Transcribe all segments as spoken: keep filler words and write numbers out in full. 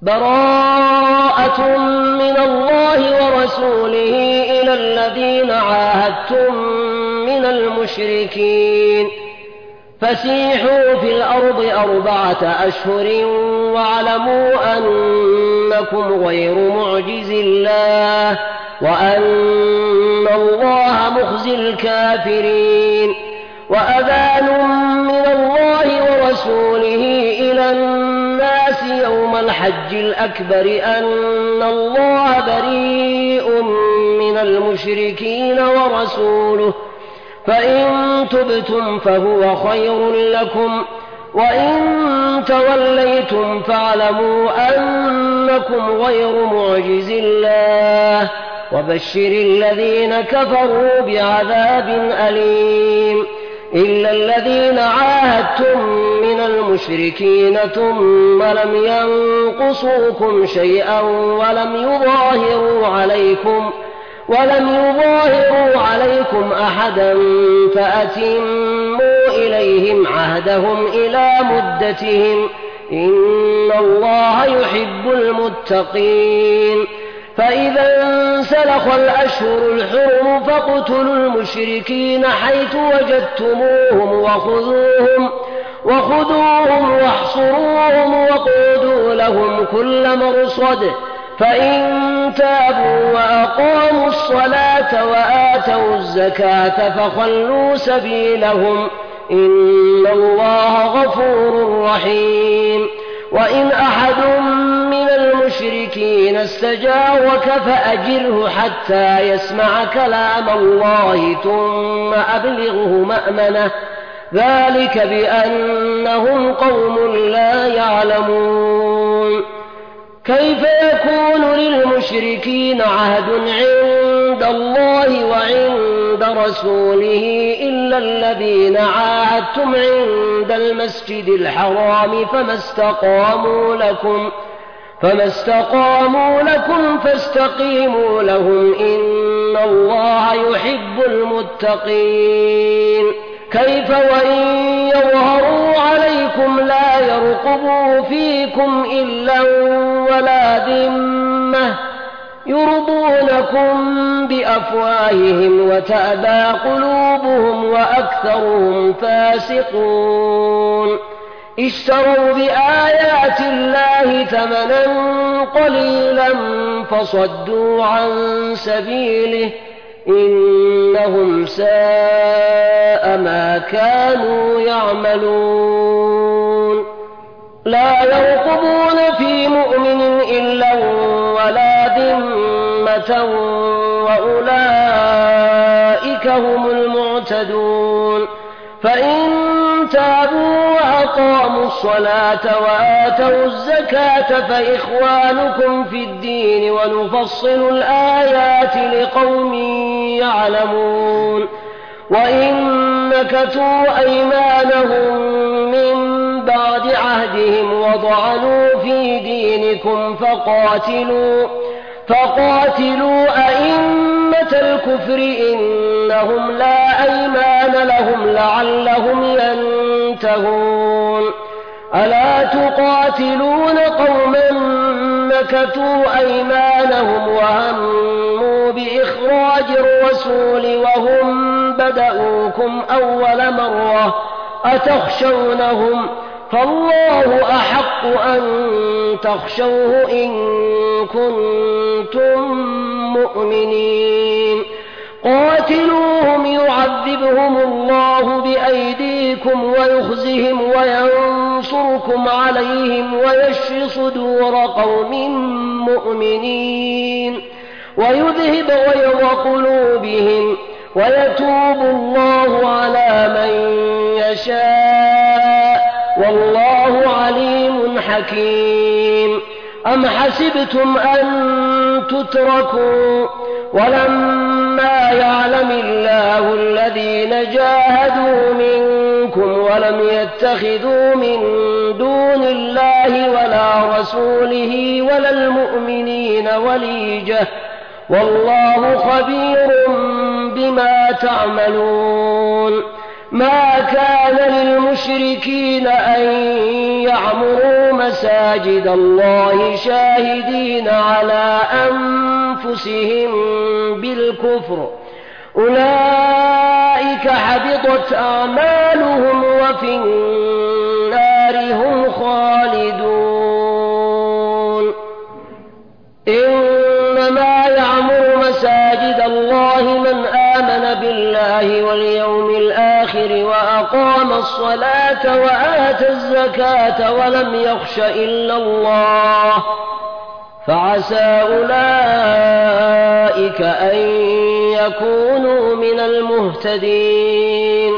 براءة من الله ورسوله إلى الذين عاهدتم من المشركين فسيحوا في الأرض أربعة أشهر واعلموا أنكم غير معجز الله وأن الله مخزي الكافرين وأذان من الله ورسوله إلى الناس يوم الحج الأكبر أن الله بريء من المشركين ورسوله فإن تبتم فهو خير لكم وإن توليتم فاعلموا أنكم غير معجز الله وبشر الذين كفروا بعذاب أليم إلا الذين عاهدتم من المشركين ثم لم ينقصوكم شيئا ولم يظاهروا عليكم ولم يظاهروا عليكم أحدا فأتموا إليهم عهدهم إلى مدتهم إن الله يحب المتقين فإذا انسلخ الأشهر الحرم فاقتلوا المشركين حيث وجدتموهم وخذوهم وخذوهم واحصروهم وقعدوا لهم كل مرصد فإن تابوا وأقاموا الصلاة وآتوا الزكاة فخلوا سبيلهم إن الله غفور رحيم وإن أحد من المشركين استجارك فأجره حتى يسمع كلام الله ثم أبلغه مأمنه ذلك بأنهم قوم لا يعلمون كيف يكون للمشركين عهد عند الله وعند رسوله إلا الذين عاهدتم عند المسجد الحرام فما استقاموا لكم فما استقاموا لكم فاستقيموا لهم إن الله يحب المتقين كيف وإن يظهروا عليكم لا يرقبوا فيكم إلا ولا ذمة يرضونكم بأفواههم وتأبى قلوبهم وأكثرهم فاسقون اشتروا بآيات الله ثمنا قليلا فصدوا عن سبيله إنهم ساء ما كانوا يعملون لا يرقبون في مؤمن إلا ولا ذمة وأولئك هم المعتدون فإن تابوا وأقاموا الصلاة وآتوا الزكاة فإخوانكم في الدين ونفصل الآيات لقوم يعلمون وإن نكثوا أيمانهم من بعد عهدهم وطعنوا في دينكم فقاتلوا فقاتلوا أئمة الكفر إنهم لا أيمان لهم لعلهم ينتهون ألا تقاتلون قوما نكثوا أيمانهم وهموا بإخراج الرسول وهم بدأوكم أول مرة أتخشونهم فالله أحق أن تخشوه إن كنتم مؤمنين قاتلوهم يعذبهم الله بأيديكم ويخزهم وينصركم عليهم ويشف صدور قوم مؤمنين ويذهب غيظ قلوبهم ويتوب الله على من يشاء والله عليم حكيم أم حسبتم أن تتركوا ولما يعلم الله الذين جاهدوا منكم ولم يتخذوا من دون الله ولا رسوله ولا المؤمنين وليجة والله خبير بما تعملون ما كان للمشركين أن يعمروا مساجد الله شاهدين على أنفسهم بالكفر أولئك حبطت أعمالهم وفي النار هم خالدون إنما يعمر مساجد الله من آمن بالله واليوم الآخر وأقام الصلاة وآتى الزكاة ولم يخش إلا الله فعسى أولئك أن يكونوا من المهتدين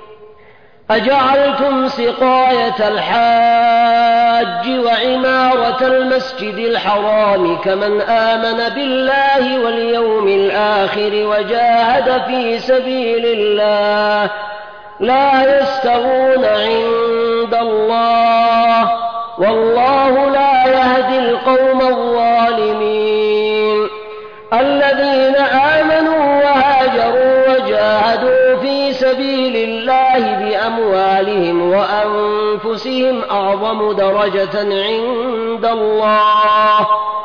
أجعلتم سقاية الحاج وعمارة المسجد الحرام كمن آمن بالله واليوم الآخر وجاهد في سبيل الله لا يستوون عند الله والله لا يهدي القوم الظالمين الذين آمنوا وهاجروا وجاهدوا في سبيل الله بأموالهم وأنفسهم أعظم درجة عند الله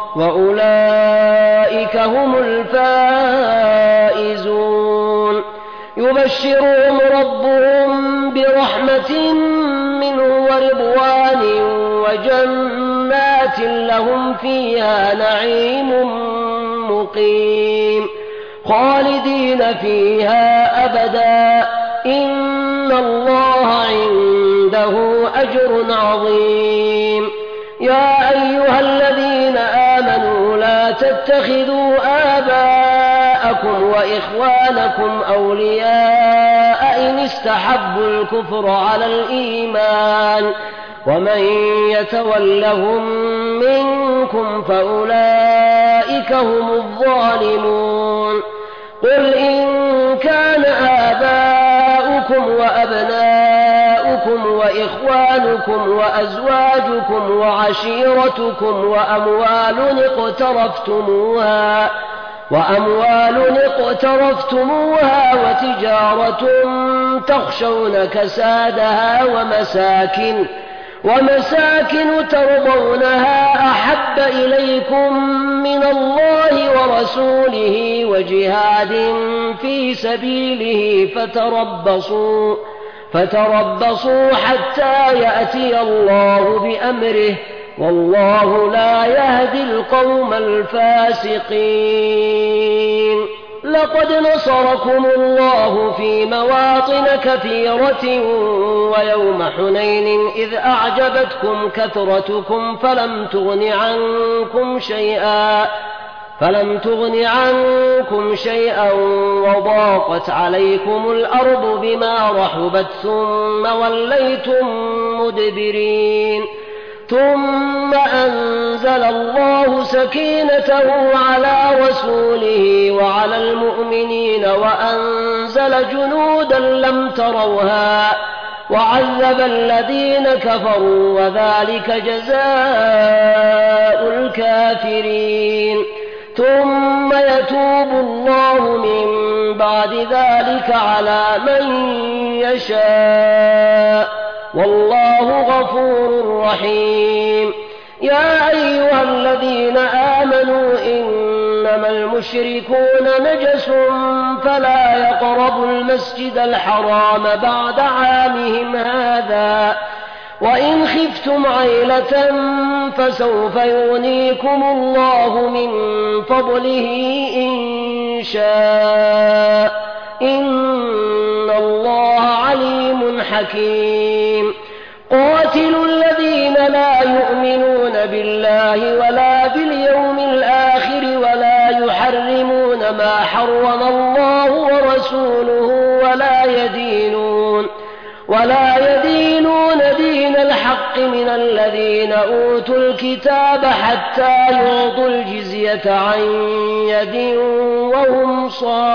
وأولئك هم الفائزون يبشرهم ربهم برحمة منه ورضوان وجنات لهم فيها نعيم مقيم خالدين فيها أبدا إن الله عنده أجر عظيم يا أيها الذين آمنوا لا تتخذوا آباءكم وإخوانكم أولياء إن استحبوا الكفر على الإيمان ومن يتولهم منكم فأولئك هم الظالمون قل إن كان آباؤكم وأبناؤكم وإخوانكم وأزواجكم وعشيرتكم وأموال اقترفتموها وأموال اقترفتموها وتجارة تخشون كسادها ومساكن ومساكن ترضونها أحب إليكم من الله ورسوله وجهاد في سبيله فتربصوا فتربصوا حتى يأتي الله بأمره والله لا يهدي القوم الفاسقين لقد نصركم الله في مواطن كثيرة ويوم حنين إذ أعجبتكم كثرتكم فلم تغن عنكم شيئا فلم تغن عنكم شيئا وضاقت عليكم الأرض بما رحبت ثم وليتم مدبرين ثم أنزل الله سكينته على رسوله وعلى المؤمنين وأنزل جنودا لم تروها وعذب الذين كفروا وذلك جزاء الكافرين ثم يتوب الله من بعد ذلك على من يشاء والله غفور رحيم يا أيها الذين آمنوا إنما المشركون نجس فلا يقربوا المسجد الحرام بعد عامهم هذا وإن خفتم عيلة فسوف يغنيكم الله من فضله إن شاء إن الله عليم حكيم قاتلوا الذين لا يؤمنون بالله ولا باليوم الآخر ولا يحرمون ما حرم الله ورسوله ولا يدينون ولا يدينون دين الحق من الذين أوتوا الكتاب حتى يعطوا الجزية عن يد وهم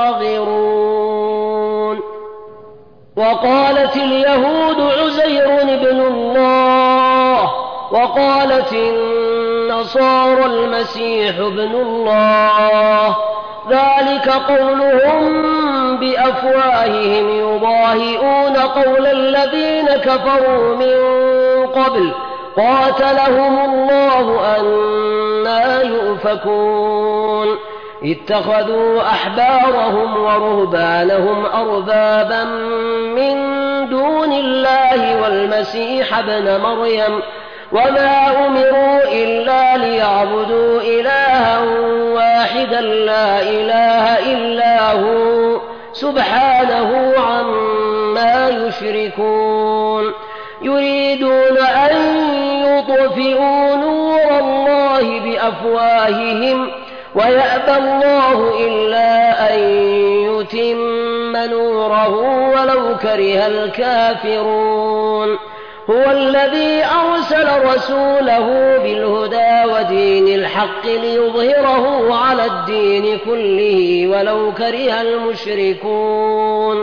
صاغرون وقالت اليهود عزير ابن الله وقالت النصارى المسيح ابن الله ذلك قولهم بأفواههم يضاهئون قول الذين كفروا من قبل قاتلهم الله أنى يؤفكون اتخذوا أحبارهم ورهبانهم أربابا من دون الله والمسيح ابن مريم وما أمروا إلا ليعبدوا إلها واحدا لا إله إلا هو سبحانه عما يشركون يريدون أن يطفئوا نور الله بأفواههم ويأبى الله إلا أن يتم نوره ولو كره الكافرون هو الذي أرسل رسوله بالهدى ودين الحق ليظهره على الدين كله ولو كره المشركون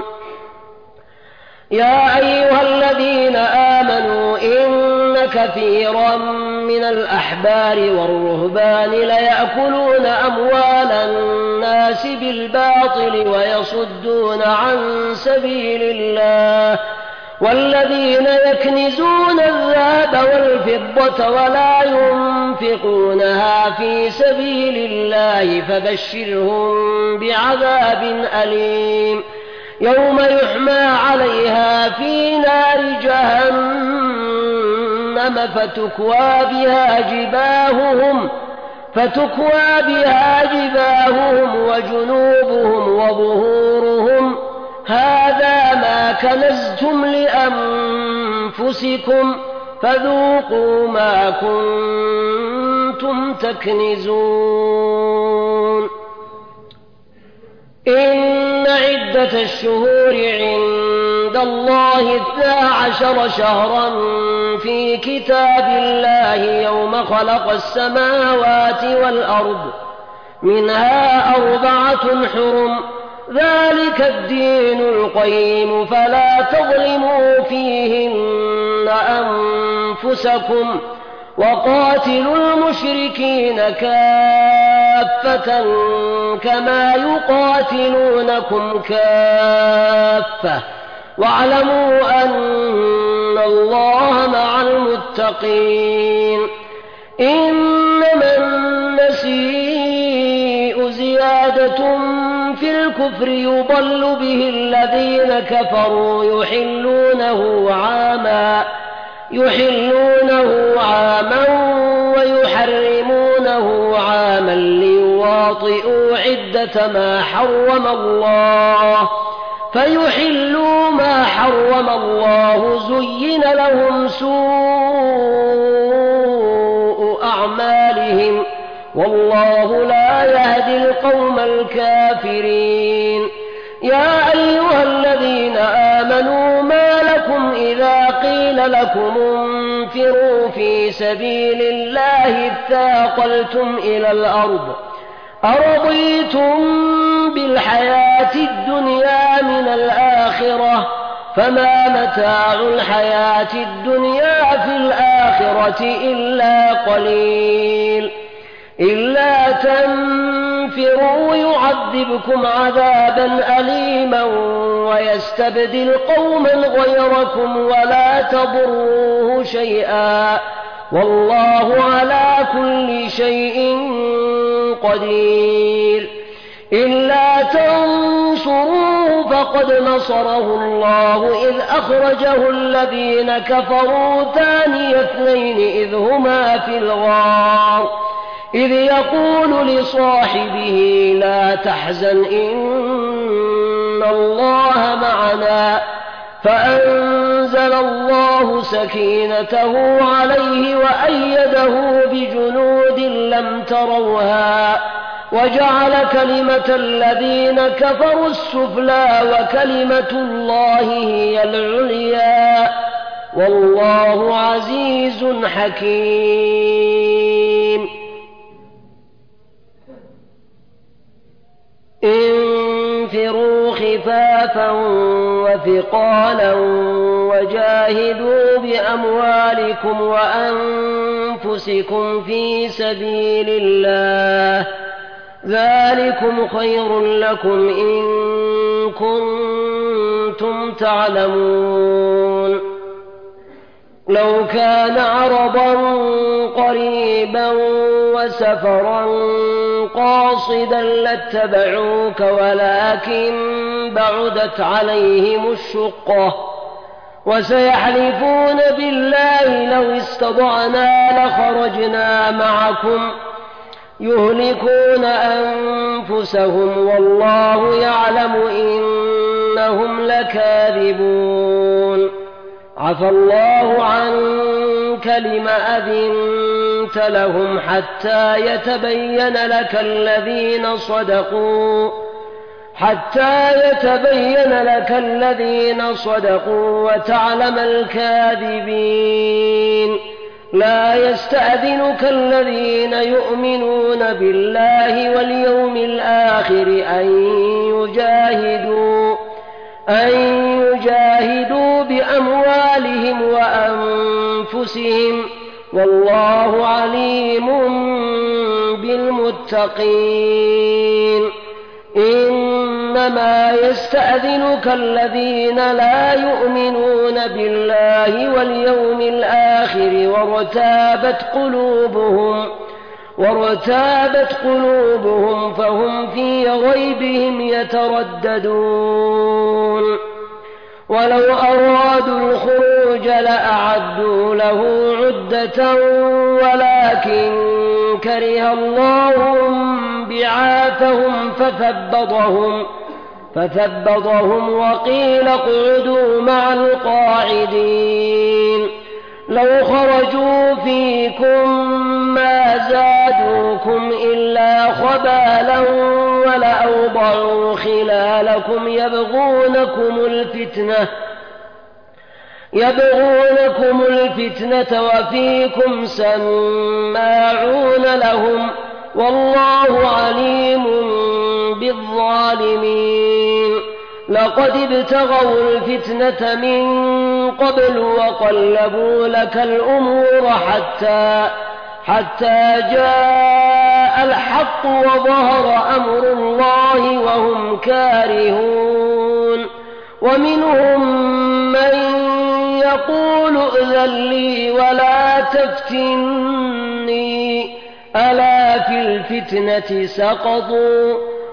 يا أيها الذين آمنوا إن كثيرا من الأحبار والرهبان ليأكلون أموال الناس بالباطل ويصدون عن سبيل الله والذين يكنزون الذهب والفضة ولا ينفقونها في سبيل الله فبشرهم بعذاب أليم يوم يحمى عليها في نار جهنم فتكوى بها جباههم فتكوى بها جباههم وجنوبهم وظهورهم هذا ما كنزتم لأنفسكم فذوقوا ما كنتم تكنزون إن عدة الشهور عند الله اثنا عشر شهرا في كتاب الله يوم خلق السماوات والأرض منها أربعة حرم ذلك الدين القيم فلا تظلموا فيهن أنفسكم وقاتلوا المشركين كافة كما يقاتلونكم كافة واعلموا أن الله مع المتقين إنما النسيء زيادة في الكفر يضل به الذين كفروا يحلونه عاما يحلونه عاما ويحرمونه عاما ليواطئوا عدة ما حرم الله فيحلوا ما حرم الله زين لهم سوء أعمالهم والله لا يهدي القوم الكافرين يا أيها الذين آمنوا ما لكم إذا قيل لكم انفروا في سبيل الله اثاقلتم إلى الأرض أرضيتم بالحياة الدنيا من الآخرة فما متاع الحياة الدنيا في الآخرة إلا قليل إلا تنفروا يعذبكم عذابا أليما ويستبدل قوما غيركم ولا تضروه شيئا والله على كل شيء قدير إلا تنصروه فقد نصره الله إذ أخرجه الذين كفروا ثاني اثنين إذ هما في الغار إذ يقول لصاحبه لا تحزن إن الله معنا فأنزل الله سكينته عليه وأيده بجنود لم تروها وجعل كلمة الذين كفروا السفلى وكلمة الله هي العليا والله عزيز حكيم انفروا خفافا وثقالا وجاهدوا بأموالكم وأنفسكم في سبيل الله ذلكم خير لكم إن كنتم تعلمون. لو كان عرضا قريبا وسفرا قاصدا لاتبعوك ولكن بعدت عليهم الشقة وسيحلفون بالله لو استطعنا لخرجنا معكم يهلكون أنفسهم والله يعلم إنهم لكاذبون. عفى الله عنك لم أذنت لهم حتى يتبين لك الذين صدقوا حتى يتبين لك الذين صدقوا وتعلم الكاذبين. لا يستأذنك الذين يؤمنون بالله واليوم الآخر أن يجاهدوا أن يجاهدوا بأموالهم وأنفسهم والله عليم بالمتقين. إنما يستأذنك الذين لا يؤمنون بالله واليوم الآخر وارتابت قلوبهم وارتابت قلوبهم فهم في ريبهم يترددون. ولو أرادوا الخروج لأعدوا له عدة ولكن كره الله بعاثهم فثبطهم فثبطهم وقيل اقعدوا مع القاعدين. لو خرجوا فيكم ما زادوكم إلا خبالا ولأوضعوا خلالكم يبغونكم الفتنة يبغونكم الفتنة وفيكم سماعون لهم والله عليم بالظالمين. لقد ابتغوا الفتنة من قبل وقلبوا لك الأمور حتى حتى جاء الحق وظهر أمر الله وهم كارهون. ومنهم من يقول ائذن لي ولا تفتني ألا في الفتنة سقطوا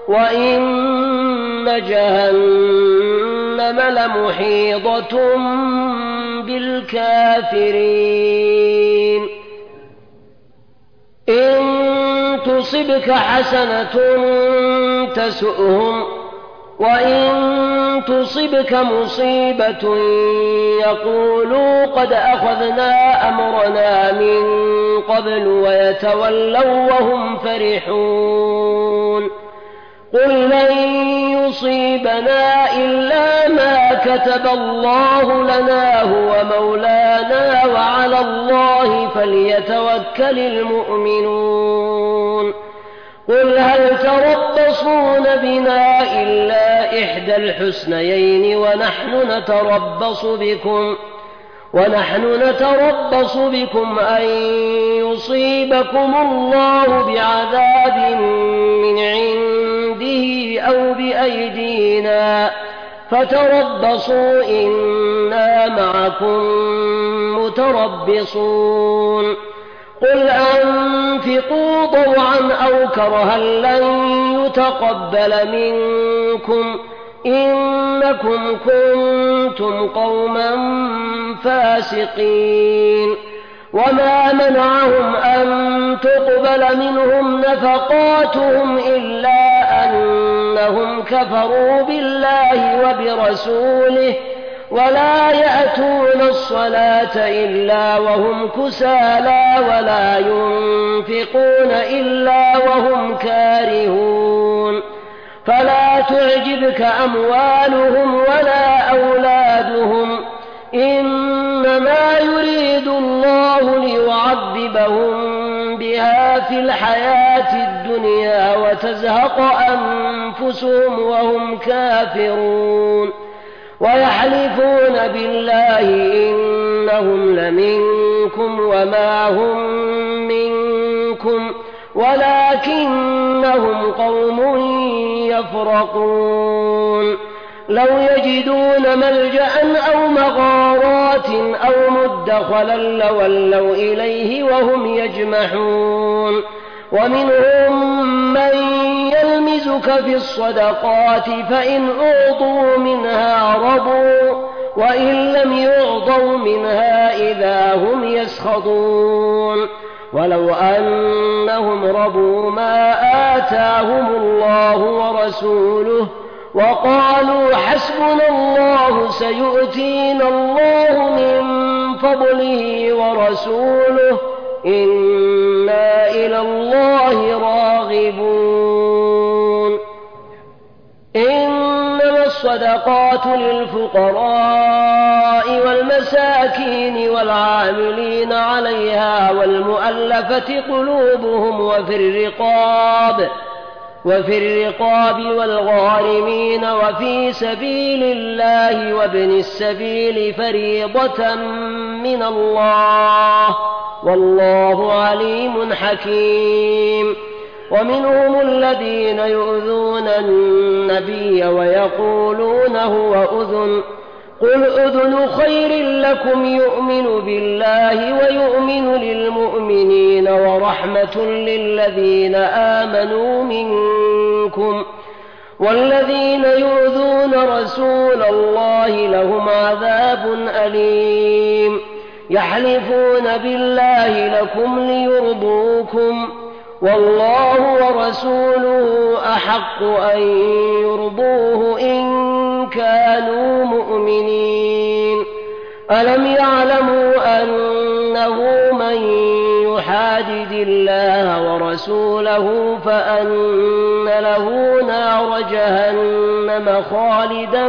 وإن جهنم لمحيطة بالكافرين. إن تصبك حسنة تسؤهم وإن تصبك مصيبة يقولوا قد أخذنا أمرنا من قبل ويتولوا وهم فرحون. قل لن يصيبنا إلا ما كتب الله لنا هو مولانا وعلى الله فليتوكل المؤمنون. قل هل تربصون بنا إلا إحدى الحسنيين ونحن نتربص بكم ونحن نتربص بكم أن يصيبكم الله بعذاب من عنده أو بأيدينا فتربصوا إنا معكم متربصون. قل أنفقوا طوعا أو كرها لن يتقبل منكم إنكم كنتم قوما فاسقين. وما منعهم أن تقبل منهم نفقاتهم إلا أنهم كفروا بالله وبرسوله ولا يأتون الصلاة إلا وهم كسالى ولا ينفقون إلا وهم كارهون. فلا تعجبك أموالهم ولا أولادهم إنما يريد الله ليعذبهم بها في الحياة الدنيا وتزهق أنفسهم وهم كافرون. ويحلفون بالله إنهم لمنكم وما هم منكم ولكنهم قوم يفرقون لو يجدون ملجأ أو مغارات أو مدخلا لولوا إليه وهم يجمحون ومنهم من يلمزك في الصدقات فإن أعطوا منها رضوا وإن لم يعطوا منها إذا هم يسخطون ولو أنهم رضوا ما آتاهم الله ورسوله وقالوا حسبنا الله سيؤتينا الله من فضله ورسوله إنا إلى الله راغبون إنما الصدقات للفقراء والمساكين والعاملين عليها والمؤلفة قلوبهم وفي الرقاب وفي الرقاب والغارمين وفي سبيل الله وابن السبيل فريضة من الله والله عليم حكيم ومنهم الذين يؤذون النبي ويقولون هو أذن قل أذن خير لكم يؤمن بالله ويؤمن للمؤمنين ورحمة للذين آمنوا منكم والذين يؤذون رسول الله لهم عذاب أليم يحلفون بالله لكم ليرضوكم والله ورسوله أحق أن يرضوه إن كانوا مؤمنين ألم يعلموا أنه من يحادد الله ورسوله فأن له نار جهنم خالدا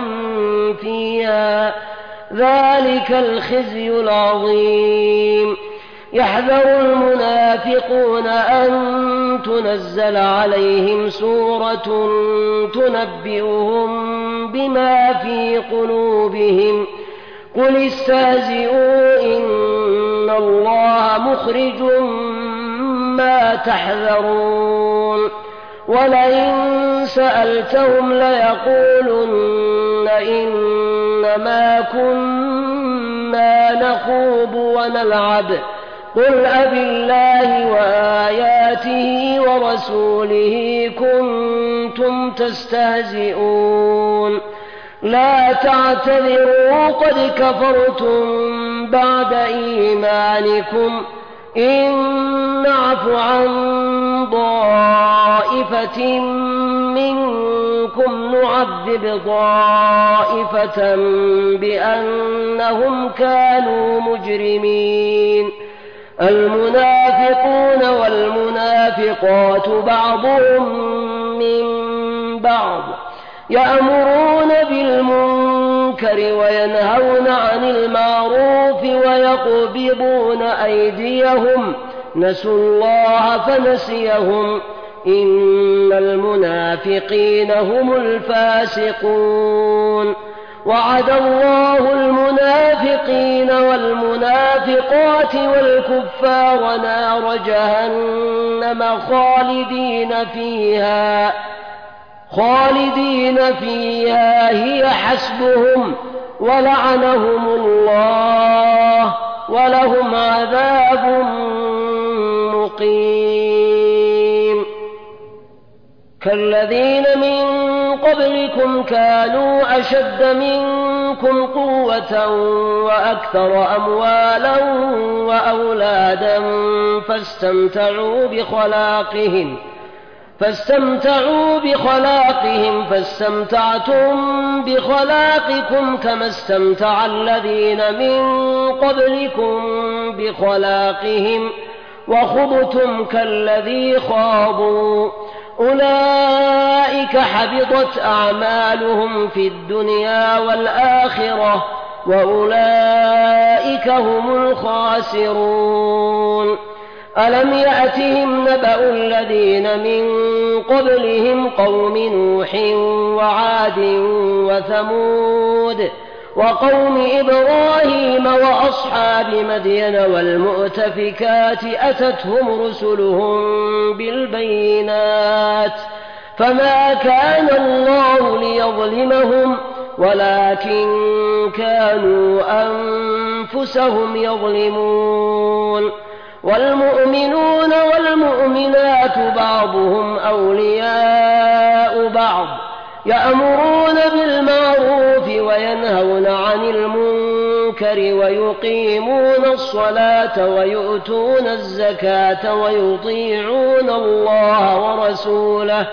فيها ذلك الخزي العظيم يحذر المنافقون أن تنزل عليهم سورة تنبئهم بما في قلوبهم قل استهزئوا إن الله مخرج ما تحذرون ولئن سألتهم ليقولن إنما كنا نخوض ونلعب قل أبالله وآياته ورسوله كنتم تستهزئون لا تعتذروا قد كفرتم بعد إيمانكم إن نعف عن طائفة منكم نعذب طائفة بأنهم كانوا مجرمين المنافقون والمنافقات بعضهم من بعض يأمرون بالمنكر وينهون عن المعروف ويقبضون أيديهم نسوا الله فنسيهم إن المنافقين هم الفاسقون وعد الله المنافقين والمنافقات والكفار نار جهنم خالدين فيها خالدين فيها هي حسبهم ولعنهم الله ولهم عذاب مقيم كالذين من قبلكم كانوا أشد منكم قوة وأكثر أموالا وأولادا فاستمتعوا بخلاقهم فاستمتعوا بخلاقهم فاستمتعتم بخلاقكم كما استمتع الذين من قبلكم بخلاقهم وخضتم كالذي خاضوا أولئك حبطت أعمالهم في الدنيا والآخرة وأولئك هم الخاسرون ألم يأتهم نبأ الذين من قبلهم قوم نوح وعاد وثمود وقوم إبراهيم وأصحاب مدين والمؤتفكات أتتهم رسلهم بالبينات فما كان الله ليظلمهم ولكن كانوا أنفسهم يظلمون والمؤمنون والمؤمنات بعضهم أولياء بعض يأمرون بالمعروف وينهون عن المنكر ويقيمون الصلاة ويؤتون الزكاة ويطيعون الله ورسوله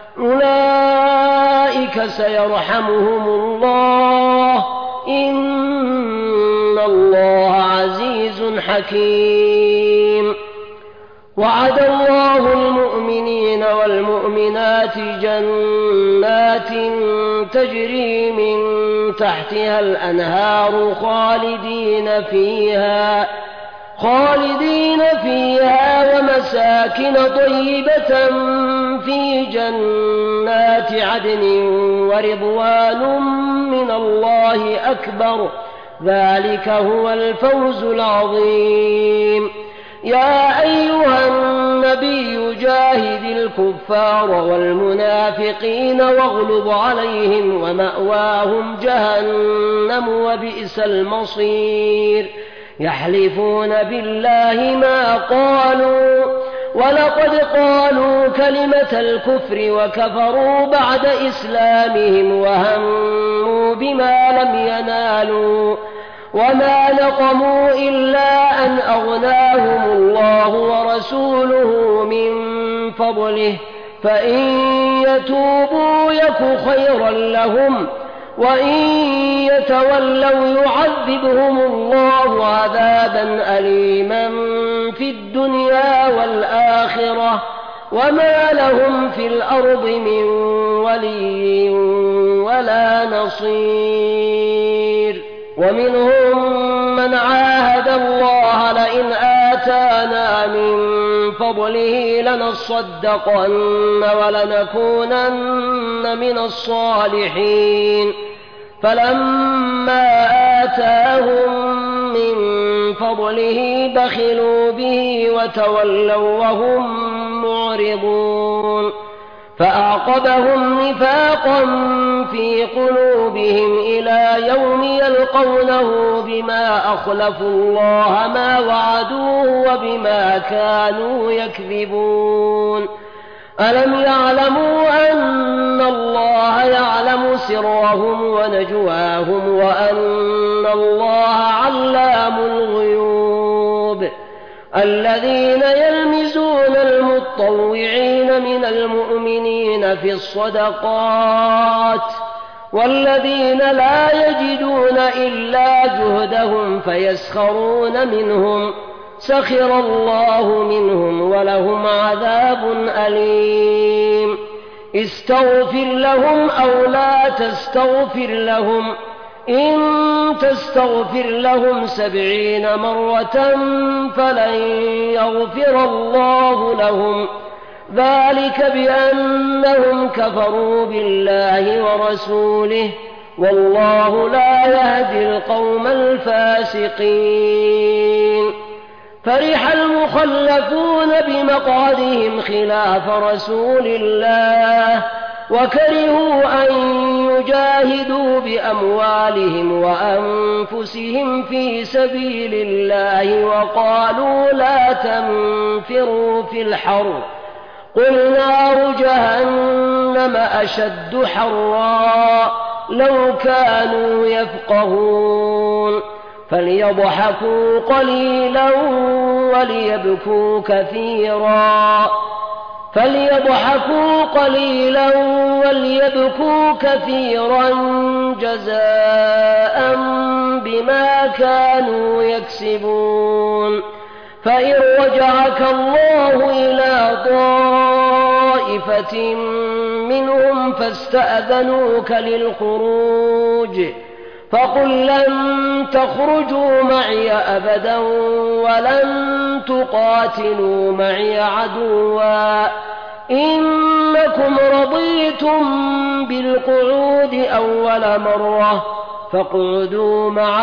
أولئك سيرحمهم الله إن الله عزيز حكيم. وعد الله المؤمنين والمؤمنات جنات تجري من تحتها الأنهار خالدين فيها خالدين فيها ومساكن طيبة في جنات عدن ورضوان من الله أكبر ذلك هو الفوز العظيم. يا أيها النبي جاهد الكفار والمنافقين واغلظ عليهم ومأواهم جهنم وبئس المصير. يحلفون بالله ما قالوا ولقد قالوا كلمة الكفر وكفروا بعد إسلامهم وهموا بما لم ينالوا وما نقموا إلا أن أغناهم الله ورسوله من فضله فإن يتوبوا يك خيرا لهم وإن يتولوا يعذبهم الله عذابا أليما في الدنيا والآخرة وما لهم في الأرض من ولي ولا نصير. ومنهم من عاهد الله لئن آتانا من فضله لنصدقن ولنكونن من الصالحين فلما آتاهم من فضله بخلوا به وتولوا وهم معرضون فأعقبهم نفاقا في قلوبهم إلى يوم يلقونه بما أخلفوا الله ما وعدوه وبما كانوا يكذبون. ألم يعلموا أن الله يعلم سرهم ونجواهم وأن الله علام الغيوب. الذين يلمزون المطوعين من المؤمنين في الصدقات والذين لا يجدون إلا جهدهم فيسخرون منهم سخر الله منهم ولهم عذاب أليم. استغفر لهم أو لا تستغفر لهم إن تستغفر لهم سبعين مرة فلن يغفر الله لهم ذلك بأنهم كفروا بالله ورسوله والله لا يهدي القوم الفاسقين. فرح المخلفون بمقعدهم خلاف رسول الله وكرهوا أن يجاهدوا بأموالهم وأنفسهم في سبيل الله وقالوا لا تنفروا في الحر قل نار جهنم أشد حرا لو كانوا يفقهون. فليضحكوا قليلا وليبكوا كثيرا فليضحكوا قليلا وليبكوا كثيرا جزاء بما كانوا يكسبون. فإن رجعك الله إلى طائفة منهم فاستأذنوك للخروج فقل لن تخرجوا معي أبدا ولن تقاتلوا معي عدوا إنكم رضيتم بالقعود أول مرة فاقعدوا مع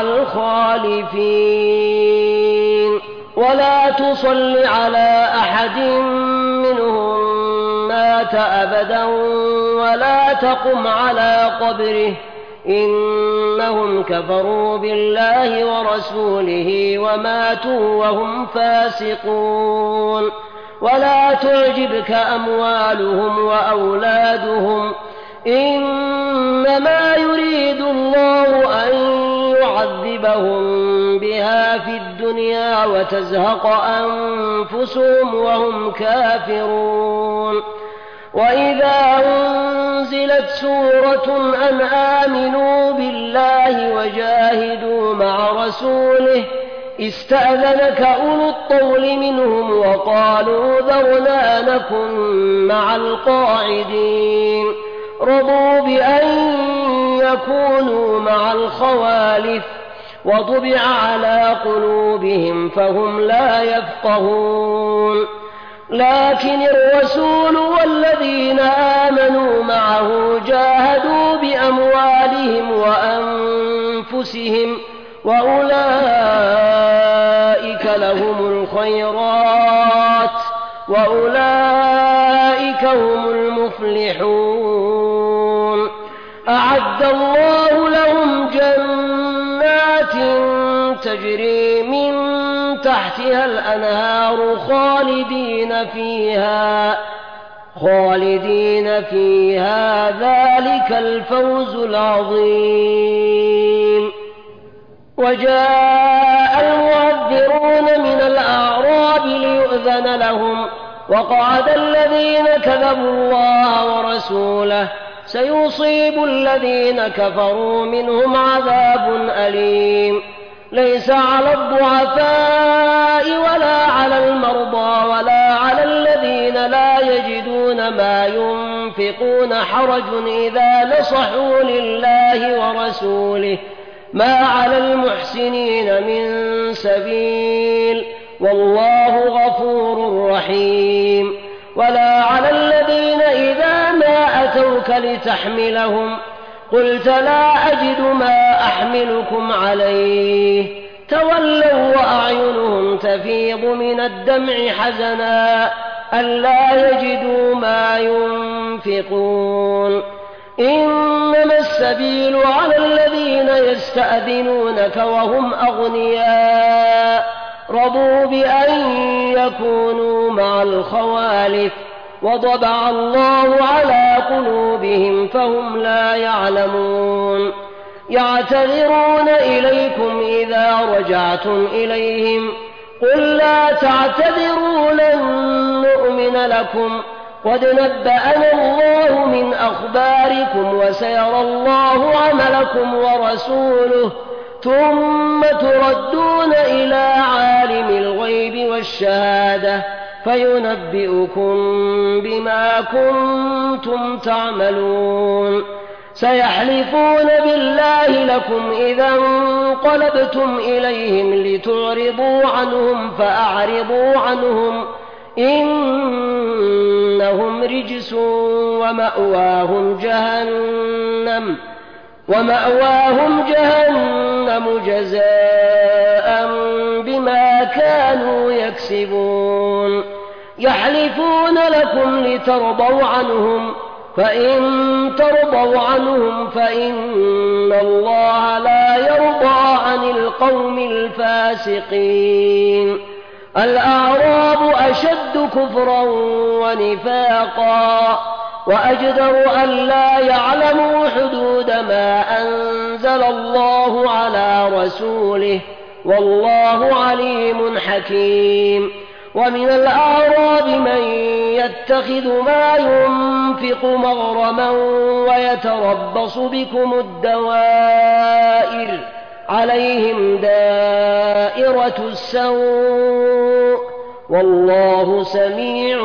الخالفين. ولا تصل على أحد منهم مات مات أبدا ولا تقم على قبره إنهم كفروا بالله ورسوله وماتوا وهم فاسقون ولا تعجبك أموالهم وأولادهم إنما يريد الله أن يعذبهم بها في الدنيا وتزهق أنفسهم وهم كافرون وإذا أنزلت سورة أن آمنوا بالله وجاهدوا مع رسوله استأذنك أولو الطول منهم وقالوا ذرنا نكن مع القاعدين رضوا بأن يكونوا مع الخوالف وطبع على قلوبهم فهم لا يفقهون لكن الرسول والذين آمنوا معه جاهدوا بأموالهم وأنفسهم وأولئك لهم الخيرات وأولئك هم المفلحون أعد الله لهم جنات تجري من تحتها الأنهار خالدين فيها خالدين فيها ذلك الفوز العظيم وجاء المعذرون من الأعراب ليؤذن لهم وقعد الذين كذبوا الله ورسوله سيصيب الذين كفروا منهم عذاب أليم ليس على الضعفاء ولا على المرضى ولا على الذين لا يجدون ما ينفقون حرج إذا نصحوا لله ورسوله ما على المحسنين من سبيل والله غفور رحيم ولا على الذين إذا ما أتوك لتحملهم قلت لا أجد ما أحملكم عليه تولوا وأعينهم تفيض من الدمع حزنا ألا يجدوا ما ينفقون إنما السبيل على الذين يستأذنونك وهم أغنياء رضوا بأن يكونوا مع الخوالف وطبع الله على قلوبهم فهم لا يعلمون يعتذرون إليكم إذا رجعتم إليهم قل لا تعتذروا لن نؤمن لكم قد نبأنا الله من أخباركم وسيرى الله عملكم ورسوله ثم تردون إلى عالم الغيب والشهادة فينبئكم بما كنتم تعملون سيحلفون بالله لكم إذا انقلبتم إليهم لتعرضوا عنهم فأعرضوا عنهم إنهم رجس ومأواهم جهنم ومأواهم جهنم جزاء بما كانوا يكسبون يحلفون لكم لترضوا عنهم فإن ترضوا عنهم فإن الله لا يرضى عن القوم الفاسقين الأعراب أشد كفرا ونفاقا وأجدر أن لا يعلموا حدود ما أنزل الله على رسوله والله عليم حكيم ومن الأعراب من يتخذ ما ينفق مغرما ويتربص بكم الدوائر عليهم دائرة السوء والله سميع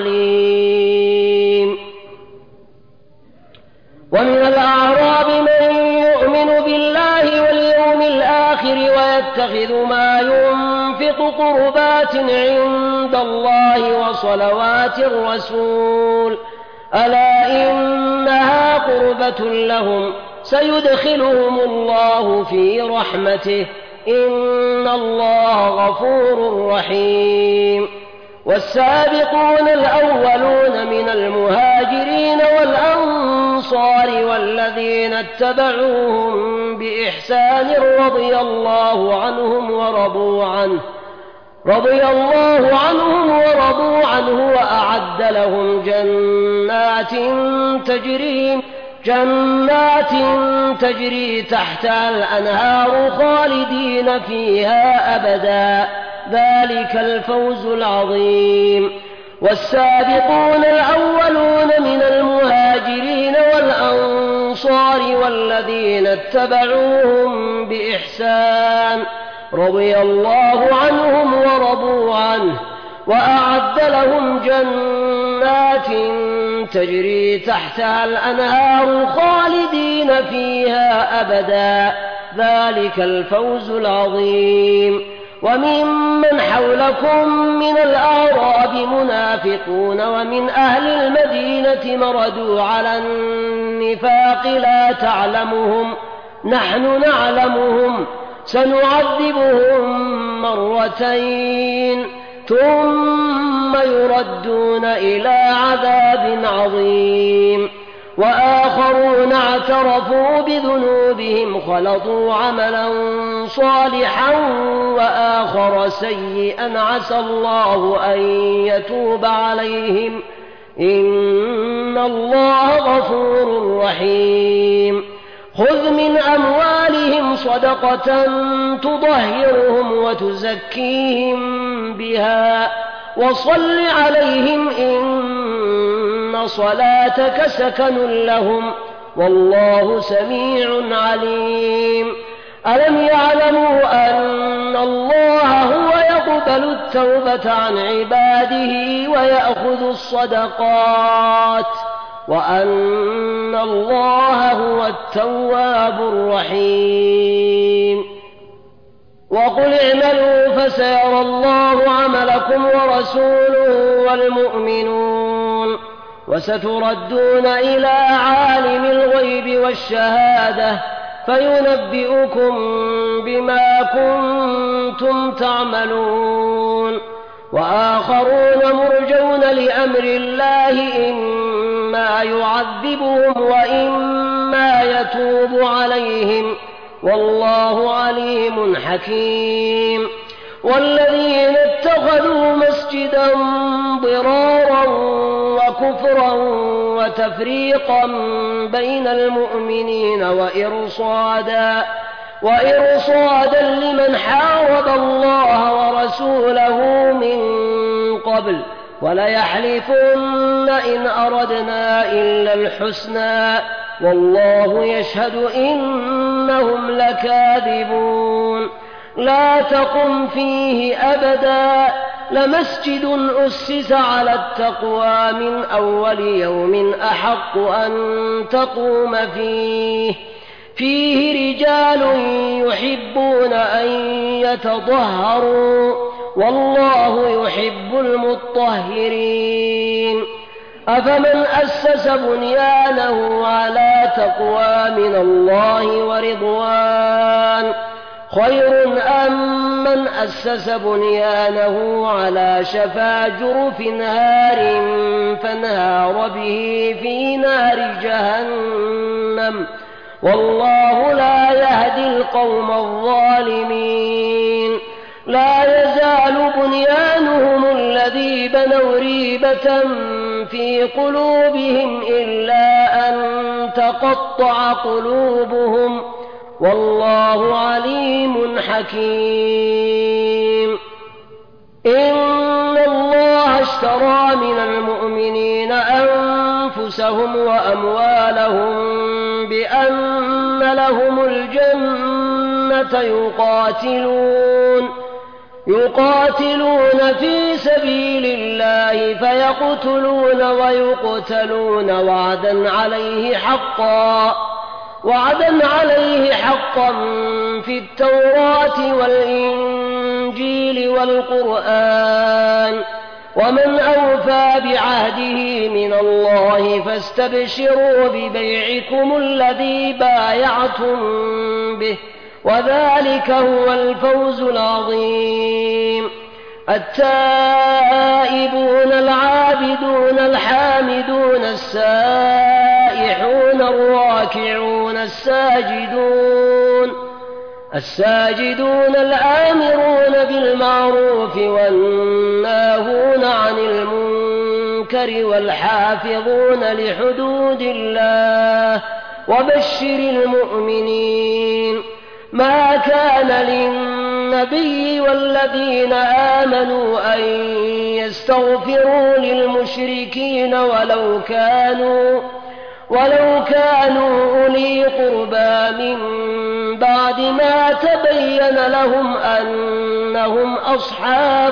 عليم ومن الأعراب من يؤمن بالله واليوم الآخر ويتخذ ما ينفق قربات عند الله وصلوات الرسول ألا إنها قربة لهم سيدخلهم الله في رحمته إن الله غفور رحيم والسابقون الأولون من المهاجرين اتبعوهم بإحسان رضي الله عنهم ورضوا عنه رضي الله عنهم ورضوا عنه وأعد لهم جنات تجري جنات تجري تحتها الأنهار خالدين فيها أبدا ذلك الفوز العظيم. والسابقون الأولون من المهاجرين والأنصار والذين اتبعوهم بإحسان رضي الله عنهم ورضوا عنه وأعد لهم جنات تجري تحتها الأنهار خالدين فيها أبدا ذلك الفوز العظيم. وممن حولكم من الأعراب منافقون ومن أهل المدينة مردوا على النفاق لا تعلمهم نحن نعلمهم سنعذبهم مرتين ثم يردون إلى عذاب عظيم. وآخرون اعترفوا بذنوبهم خلطوا عملا صالحا وآخر سيئا عسى الله أن يتوب عليهم إن الله غفور رحيم. خذ من أموالهم صدقة تطهرهم وتزكيهم بها وصل عليهم إن صلاتك سكن لهم والله سميع عليم. ألم يعلموا أن الله هو يقبل التوبة عن عباده ويأخذ الصدقات وأن الله هو التواب الرحيم. وقل اعملوا فسيرى الله عملكم ورسوله والمؤمنون وستردون إلى عالم الغيب والشهادة فينبئكم بما كنتم تعملون. وآخرون مرجون لأمر الله إما يعذبهم وإما يتوب عليهم والله عليم حكيم. والذين اتخذوا مسجدا ضرارا وكفرا وتفريقا بين المؤمنين وإرصادا وإرصادا لمن حارب الله ورسوله من قبل وليحلفن إن أردنا إلا الحسنى والله يشهد إنهم لكاذبون. لا تقم فيه أبدا لمسجد أسس على التقوى من أول يوم أحق أن تقوم فيه فيه رجال يحبون أن يتطهروا والله يحب المطهرين. أفمن أسس بنيانه على تقوى من الله ورضوان خير أم من أسس بنيانه على شفا جرف هار فانهار به في نار جهنم والله لا يهدي القوم الظالمين. لا يزال بنيانهم الذي بنوا ريبة في قلوبهم إلا أن تقطع قلوبهم والله عليم حكيم. إن الله اشترى من المؤمنين أنفسهم وأموالهم بأن لهم الجنة يقاتلون يقاتلون في سبيل الله فيقتلون ويقتلون وعدا عليه حقا وعدا عليه حقا في التوراة والإنجيل والقرآن ومن أوفى بعهده من الله فاستبشروا ببيعكم الذي بايعتم به وذلك هو الفوز العظيم. التائبون العابدون الحامدون السائحون الراكعون الساجدون الساجدون الآمرون بالمعروف والناهون عن المنكر والحافظون لحدود الله وبشر المؤمنين. ما كان للنبي والذين آمنوا أن يستغفروا للمشركين ولو كانوا ولو كانوا أولي قربى من بعد ما تبين لهم أنهم أصحاب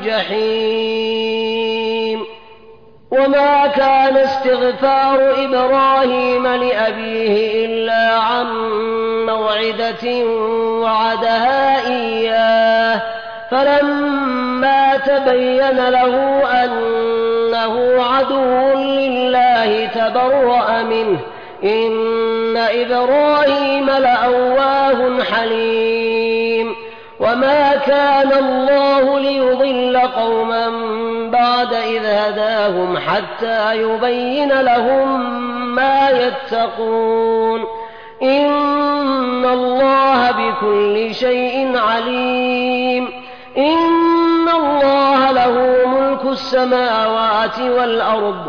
الجحيم. وما كان استغفار إبراهيم لأبيه إلا عن موعدة وعدها إياه فلما تبين له أنه عدو لله تبرأ منه إن إبراهيم لأواه حليم. وما كان الله ليضل قوما بعد إذ هداهم حتى يبين لهم ما يتقون إن الله بكل شيء عليم. إن الله له ملك السماوات والأرض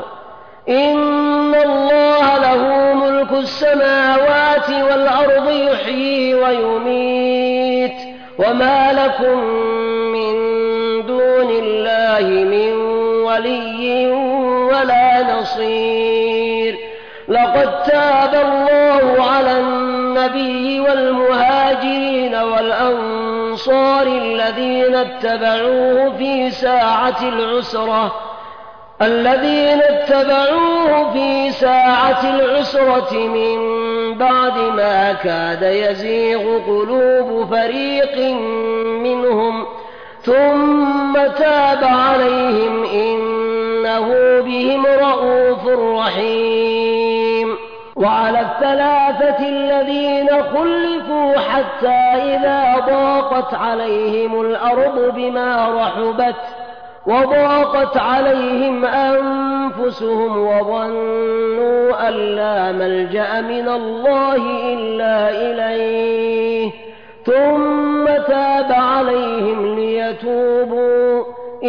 إن الله له ملك السماوات والأرض يحيي ويميت وما لكم من دون الله من ولي ولا نصير. لقد تاب الله على النبي والمهاجرين والأنصار الذين اتبعوه في ساعة العسرة الذين اتبعوه في ساعة العسرة من بعد ما كاد يزيغ قلوب فريق منهم ثم تاب عليهم إنه بهم رءوف رحيم. وعلى الثلاثة الذين خلفوا حتى إذا ضاقت عليهم الأرض بما رحبت وضاقت عليهم أنفسهم وظنوا أن لا ملجأ من الله إلا إليه ثم تاب عليهم ليتوبوا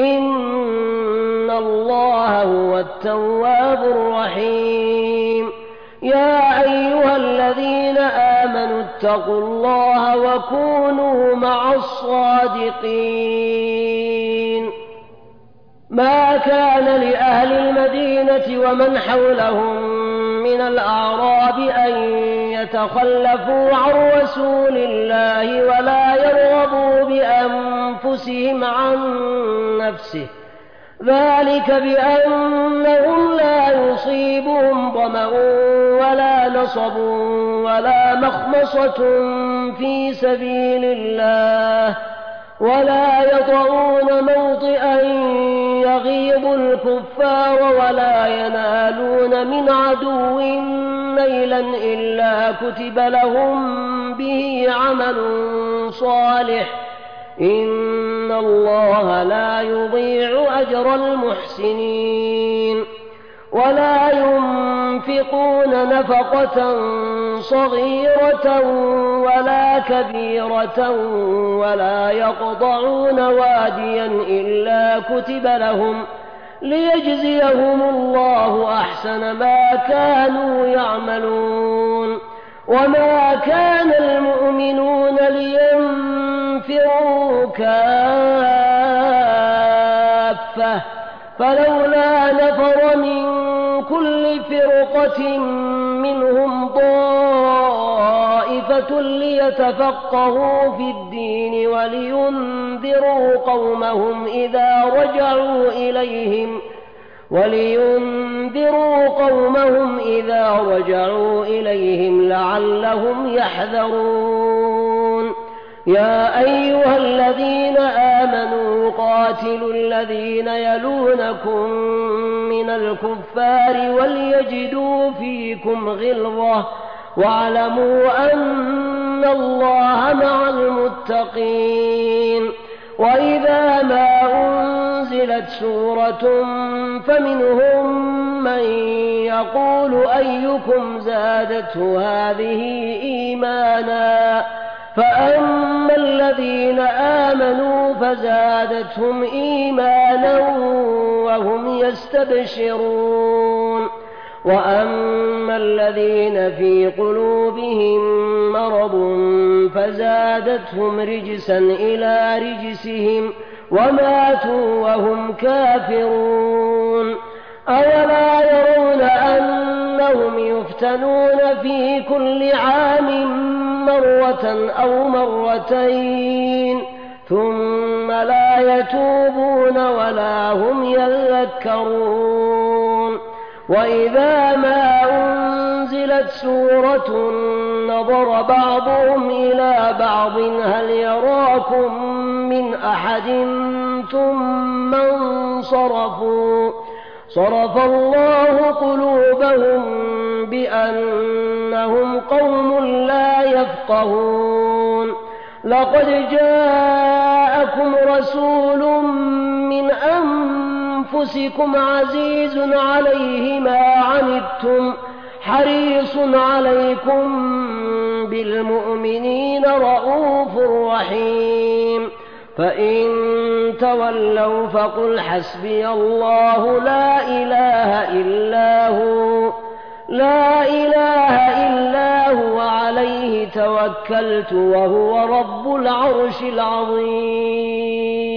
إن الله هو التواب الرحيم. يا أيها الذين آمنوا اتقوا الله وكونوا مع الصادقين. ما كان لأهل المدينة ومن حولهم من الأعراب أن يتخلفوا عن رسول الله ولا يرغبوا بأنفسهم عن نفسه ذلك بأنهم لا يصيبهم ظمأ ولا نصب ولا مخمصة في سبيل الله ولا يطعون موطئا يغيظ الكفار ولا ينالون من عدو نيلا إلا كتب لهم به عمل صالح إن الله لا يضيع أجر المحسنين. ولا ينفقون نفقة صغيرة ولا كبيرة ولا يقطعون واديا إلا كتب لهم ليجزيهم الله أحسن ما كانوا يعملون. وما كان المؤمنون لينفروا كافة فلولا نفر من كل فرقة منهم طائفة ليتفقهوا في الدين ولينذروا قومهم إذا رجعوا إليهم ولينذروا قومهم إذا رجعوا إليهم لعلهم يحذرون. يا أيها الذين آمنوا قاتلوا الذين يلونكم من الكفار وليجدوا فيكم غلظة واعلموا أن الله مع المتقين. وإذا ما أنزلت سورة فمنهم من يقول أيكم زادته هذه إيمانا فأما الذين آمنوا فزادتهم إيمانا وهم يستبشرون وأما الذين في قلوبهم مرض فزادتهم رجسا إلى رجسهم وماتوا وهم كافرون أولا يرون أنهم يفتنون في كل عام مرة أو مرتين ثم لا يتوبون ولا هم يذكرون وإذا ما أنزلت سورة نظر بعضهم إلى بعض هل يراكم من أحد ثم انصرفوا صرف الله قلوبهم بأنهم قوم لا يفقهون لقد جاءكم رسول من أنفسكم عزيز عليه ما عنتم حريص عليكم بالمؤمنين رءوف رحيم فإن تولوا فقل حسبي الله لا إله إلا هو لا إله إلا هو عليه توكلت وهو رب العرش العظيم